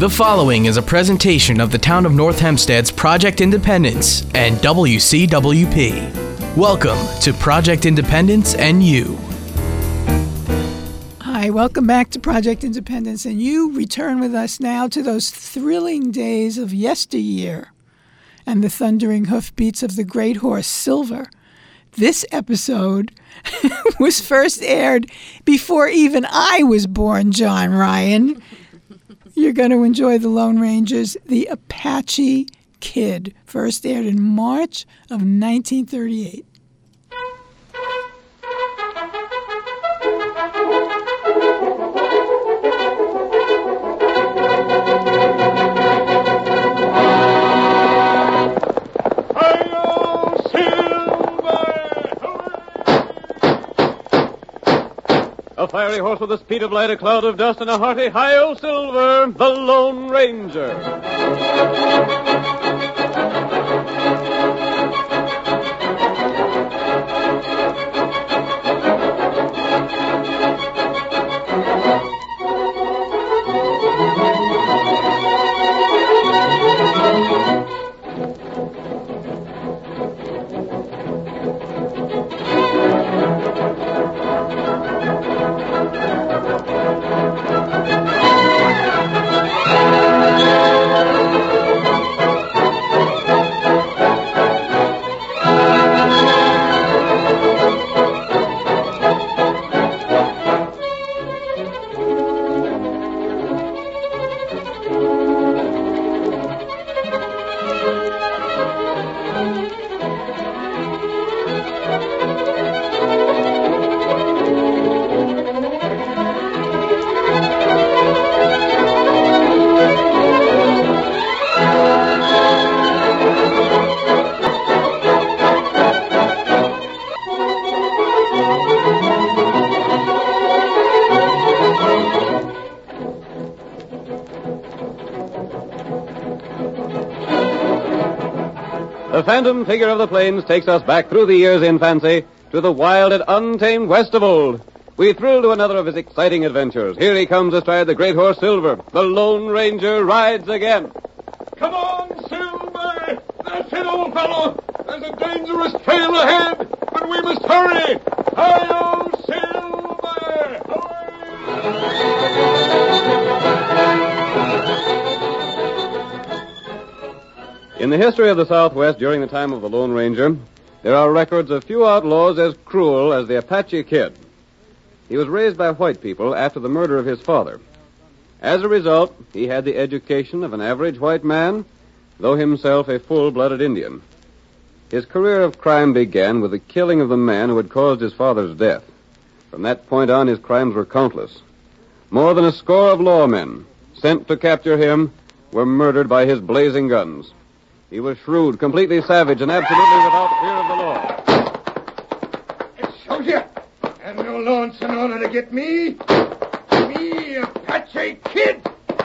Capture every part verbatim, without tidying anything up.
The following is a presentation of the Town of North Hempstead's Project Independence and W C W P. Welcome to Project Independence and You. Hi, welcome back to Project Independence and You. Return with us now to those thrilling days of yesteryear and the thundering hoofbeats of the great horse Silver. This episode was first aired before even I was born, John Ryan. You're going to enjoy The Lone Rangers, The Apache Kid, first aired in March of nineteen thirty-eight. A fiery horse with the speed of light, a cloud of dust, and a hearty hi-yo Silver, the Lone Ranger. The phantom figure of the plains takes us back through the years in fancy to the wild and untamed west of old. We thrill to another of his exciting adventures. Here he comes astride the great horse Silver. The Lone Ranger rides again. Come on, Silver! That's it, old fellow! There's a dangerous trail ahead, but we must hurry! Hi-yo, Silver! Hurry! In the history of the Southwest during the time of the Lone Ranger, there are records of few outlaws as cruel as the Apache Kid. He was raised by white people after the murder of his father. As a result, he had the education of an average white man, though himself a full-blooded Indian. His career of crime began with the killing of the man who had caused his father's death. From that point on, his crimes were countless. More than a score of lawmen sent to capture him were murdered by his blazing guns. He was shrewd, completely savage, and absolutely without fear of the law. It shows you. And no lonesome honor to get me. Me, Apache Kid.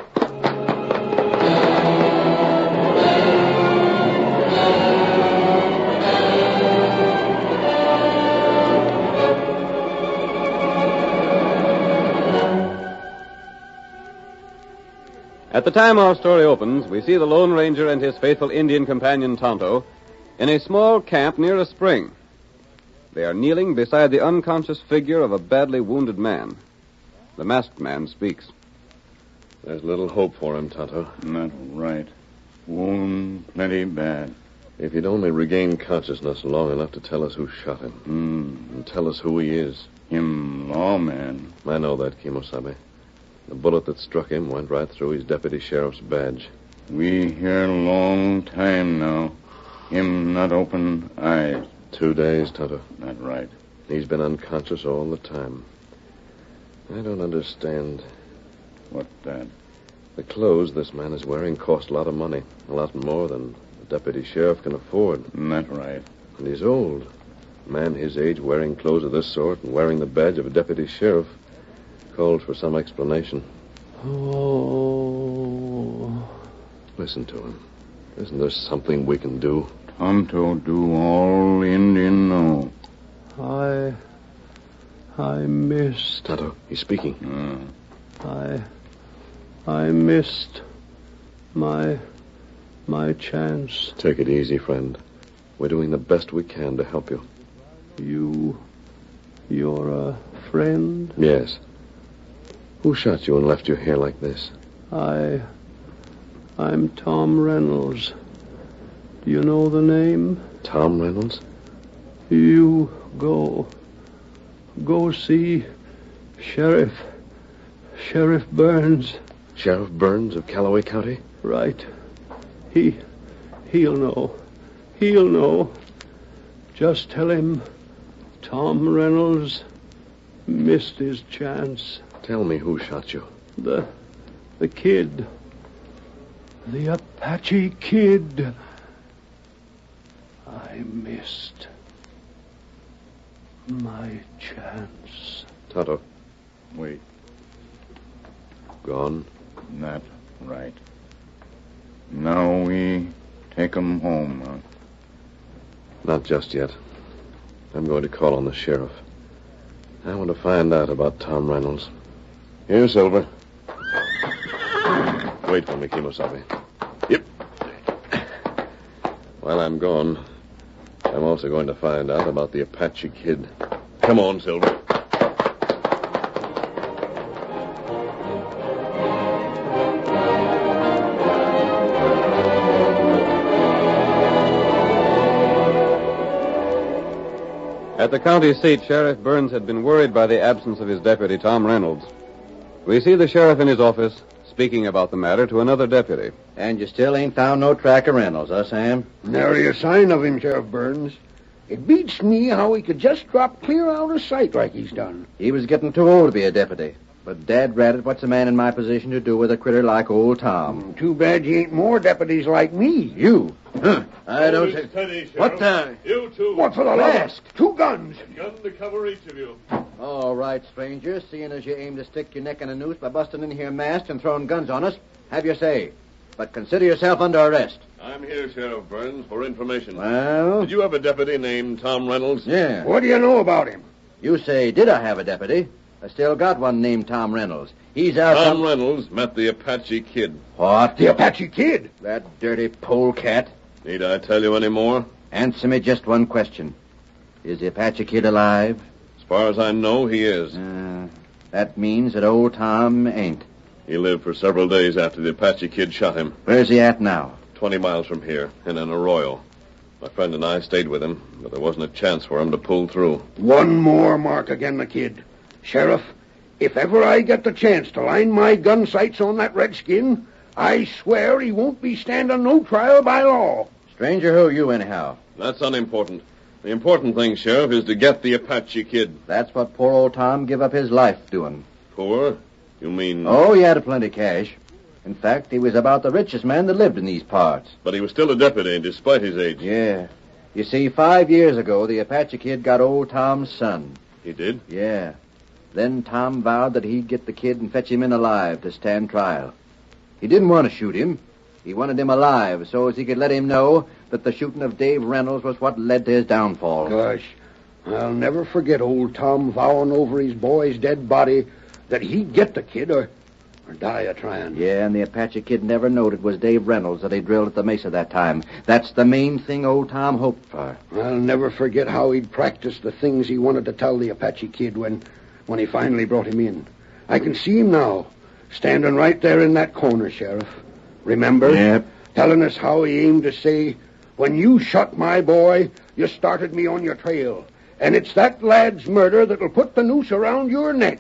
At the time our story opens, we see the Lone Ranger and his faithful Indian companion Tonto in a small camp near a spring. They are kneeling beside the unconscious figure of a badly wounded man. The masked man speaks. There's little hope for him, Tonto. Not right. Wound plenty bad. If he'd only regain consciousness long enough to tell us who shot him. Mm. And tell us who he is. Him lawman. I know that, Kimosabe. The bullet that struck him went right through his deputy sheriff's badge. We here long time now. Him not open eyes. Two days, Tonto. Not right. He's been unconscious all the time. I don't understand. What that? The clothes this man is wearing cost a lot of money. A lot more than the deputy sheriff can afford. Not right. And he's old. A man his age wearing clothes of this sort and wearing the badge of a deputy sheriff called for some explanation. Oh. Listen to him. Isn't there something we can do? Tonto do all Indian know. I... I missed. Tonto, he's speaking. Uh, I... I missed my, my chance. Take it easy, friend. We're doing the best we can to help you. You, you're a friend? Yes. Who shot you and left you here like this? I, I'm Tom Reynolds. Do you know the name? Tom Reynolds? You go, go see Sheriff, Sheriff Burns. Sheriff Burns of Callaway County? Right. He, he'll know. He'll know. Just tell him Tom Reynolds missed his chance. Tell me who shot you. The, the kid. The Apache Kid. I missed my chance. Tonto. Wait. Gone? Not right. Now we take 'em home, huh? Not just yet. I'm going to call on the sheriff. I want to find out about Tom Reynolds. Here, Silver. Wait for me, Kimosabe. Yep. While I'm gone, I'm also going to find out about the Apache Kid. Come on, Silver. At the county seat, Sheriff Burns had been worried by the absence of his deputy, Tom Reynolds. We see the sheriff in his office speaking about the matter to another deputy. And you still ain't found no track of Reynolds, huh, Sam? Nary a sign of him, Sheriff Burns. It beats me how he could just drop clear out of sight like he's done. He was getting too old to be a deputy. But dad rat it, what's a man in my position to do with a critter like old Tom? Too bad you ain't more deputies like me. You? Huh. I don't Hold it say... steady, Sheriff. What the... You two. What for the last? Two guns. Gun to cover each of you. All right, stranger, seeing as you aim to stick your neck in a noose by busting in here masked and throwing guns on us, have your say. But consider yourself under arrest. I'm here, Sheriff Burns, for information. Well? Did you have a deputy named Tom Reynolds? Yeah. What do you know about him? You say, did I have a deputy? I still got one named Tom Reynolds. He's out... Tom some- Reynolds met the Apache Kid. What? The Apache Kid? That dirty polecat. Need I tell you any more? Answer me just one question. Is the Apache Kid alive? As far as I know, he is. Uh, that means that old Tom ain't. He lived for several days after the Apache Kid shot him. Where's he at now? Twenty miles from here, in an arroyo. My friend and I stayed with him, but there wasn't a chance for him to pull through. One more mark again, the kid. Sheriff, if ever I get the chance to line my gun sights on that redskin, I swear he won't be standing no trial by law. Stranger, who are you anyhow? That's unimportant. The important thing, Sheriff, is to get the Apache Kid. That's what poor old Tom give up his life doing. Poor? You mean... Oh, he had a plenty cash. In fact, he was about the richest man that lived in these parts. But he was still a deputy, despite his age. Yeah. You see, five years ago, the Apache Kid got old Tom's son. He did? Yeah. Then Tom vowed that he'd get the kid and fetch him in alive to stand trial. He didn't want to shoot him. He wanted him alive so as he could let him know that the shooting of Dave Reynolds was what led to his downfall. Gosh, I'll never forget old Tom vowing over his boy's dead body that he'd get the kid or, or die a trying. Yeah, and the Apache Kid never knowed it was Dave Reynolds that he drilled at the mesa that time. That's the main thing old Tom hoped for. I'll never forget how he'd practiced the things he wanted to tell the Apache Kid when, when he finally brought him in. I can see him now, standing right there in that corner, Sheriff. Remember? Yep. Telling us how he aimed to say, when you shot my boy, you started me on your trail. And it's that lad's murder that'll put the noose around your neck.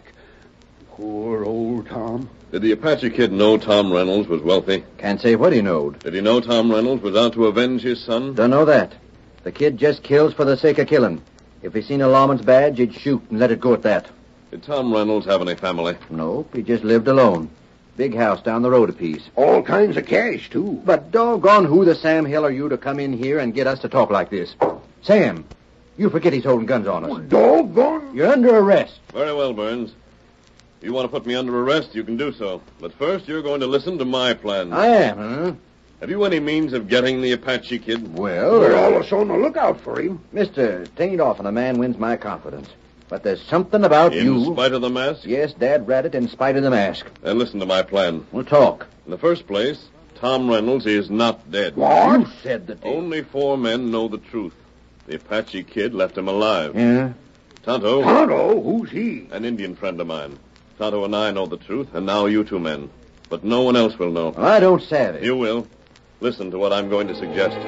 Poor old Tom. Did the Apache Kid know Tom Reynolds was wealthy? Can't say what he knowed. Did he know Tom Reynolds was out to avenge his son? Don't know that. The kid just kills for the sake of killing. If he seen a lawman's badge, he'd shoot and let it go at that. Did Tom Reynolds have any family? Nope, he just lived alone. Big house down the road a piece. All kinds of cash, too. But doggone who the Sam Hill are you to come in here and get us to talk like this? Sam, you forget he's holding guns on us. Oh, doggone. You're under arrest. Very well, Burns. If you want to put me under arrest, you can do so. But first, you're going to listen to my plan. I am, huh? Have you any means of getting the Apache Kid? Well... We're all of us on the lookout for him. Mister, tain't often a man wins my confidence. But there's something about In you... In spite of the mask? Yes, Dad rat it, in spite of the mask. Then listen to my plan. We'll talk. In the first place, Tom Reynolds is not dead. What? You said that... Only four men know the truth. The Apache Kid left him alive. Yeah? Tonto. Tonto? Who's he? An Indian friend of mine. Tonto and I know the truth, and now you two men. But no one else will know. Well, I don't savvy. You will. Listen to what I'm going to suggest.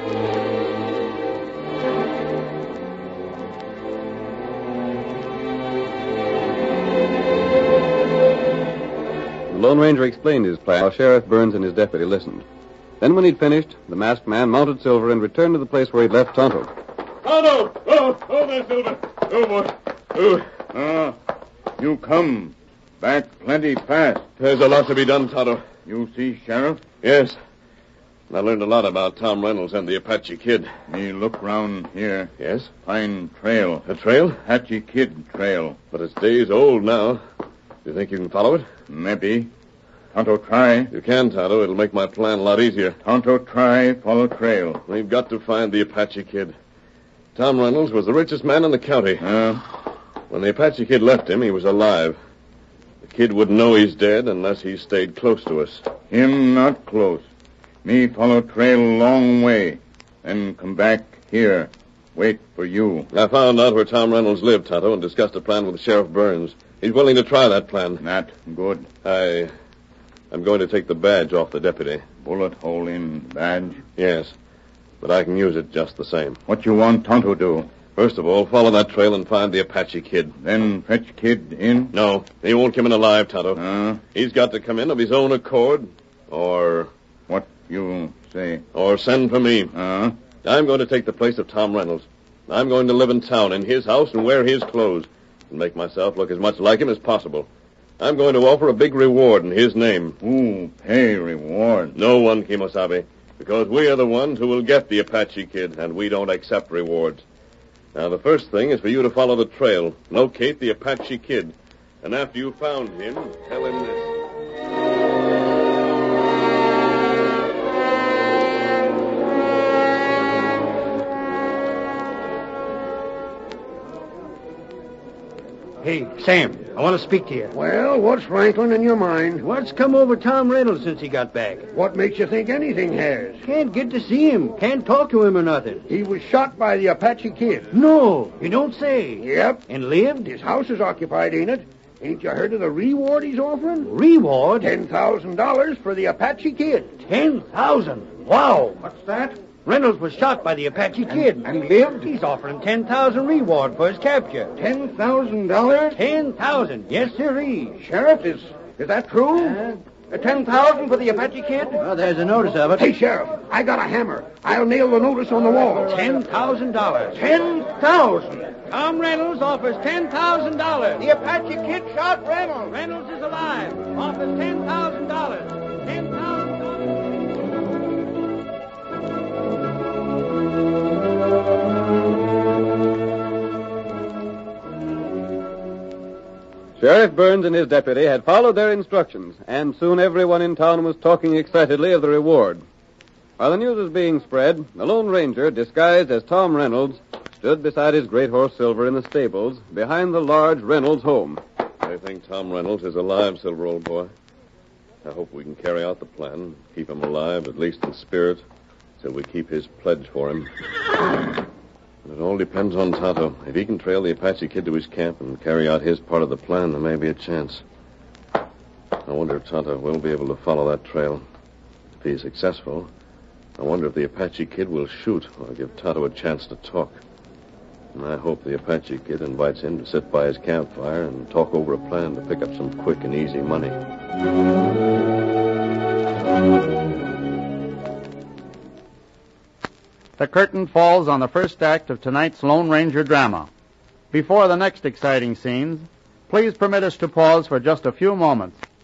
The Lone Ranger explained his plan while Sheriff Burns and his deputy listened. Then when he'd finished, the masked man mounted Silver and returned to the place where he'd left Tonto. Tonto! Oh, oh there, Silver. Oh, boy. Oh. Ah, you come. Back plenty fast. There's a lot to be done, Tonto. You see, Sheriff? Yes. I learned a lot about Tom Reynolds and the Apache Kid. Me look round here. Yes? Find trail. A trail? Apache Kid trail. But it's days old now. You think you can follow it? Maybe. Tonto try. You can, Tonto. It'll make my plan a lot easier. Tonto try, follow trail. We've got to find the Apache Kid. Tom Reynolds was the richest man in the county. Uh, When the Apache Kid left him, he was alive. The kid wouldn't know he's dead unless he stayed close to us. him not close. Me follow trail long way. Then come back here. Wait for you. I found out where Tom Reynolds lived, Tonto, and discussed a plan with Sheriff Burns. He's willing to try that plan. Not good. I... I'm going to take the badge off the deputy. Bullet hole in badge. Yes, but I can use it just the same. What you want Tonto do? First of all, follow that trail and find the Apache Kid. Then fetch Kid in? No, he won't come in alive, Tonto. Uh, He's got to come in of his own accord, or... what you say? or send for me. Uh, I'm going to take the place of Tom Reynolds. I'm going to live in town, in his house, and wear his clothes, and make myself look as much like him as possible. I'm going to offer a big reward in his name. Ooh, pay reward. No one, Kimosabe, because we are the ones who will get the Apache Kid, and we don't accept rewards. Now, the first thing is for you to follow the trail, locate the Apache Kid, and after you've found him, tell him this. Hey, Sam, I want to speak to you. Well, what's rankling in your mind? What's come over Tom Reynolds since he got back? What makes you think anything has? Can't get to see him. Can't talk to him or nothing. He was shot by the Apache Kid. No, you don't say. Yep. And lived? His house is occupied, ain't it? Ain't you heard of the reward he's offering? Reward? Ten thousand dollars for the Apache Kid. Ten thousand? Wow. What's that? Reynolds was shot by the Apache Kid. And lived? He's offering ten thousand reward for his capture. Ten thousand dollars? Ten thousand? Yes, sirree. Sheriff, is is that true? Uh, Ten thousand for the Apache Kid? Well, there's a notice of it. Hey, Sheriff, I got a hammer. I'll nail the notice on the wall. Ten thousand dollars. Ten thousand? Tom Reynolds offers ten thousand dollars. The Apache Kid shot Reynolds. Reynolds is alive. Offers ten thousand dollars. Ten thousand dollars. Sheriff Burns and his deputy had followed their instructions, and soon everyone in town was talking excitedly of the reward. While the news was being spread, the Lone Ranger, disguised as Tom Reynolds, stood beside his great horse Silver in the stables, behind the large Reynolds home. I think Tom Reynolds is alive, Silver, old boy. I hope we can carry out the plan, keep him alive, at least in spirit, till we keep his pledge for him. It all depends on Tonto. If he can trail the Apache Kid to his camp and carry out his part of the plan, there may be a chance. I wonder if Tonto will be able to follow that trail. If he's successful, I wonder if the Apache Kid will shoot or give Tonto a chance to talk. And I hope the Apache Kid invites him to sit by his campfire and talk over a plan to pick up some quick and easy money. The curtain falls on the first act of tonight's Lone Ranger drama. Before the next exciting scenes, please permit us to pause for just a few moments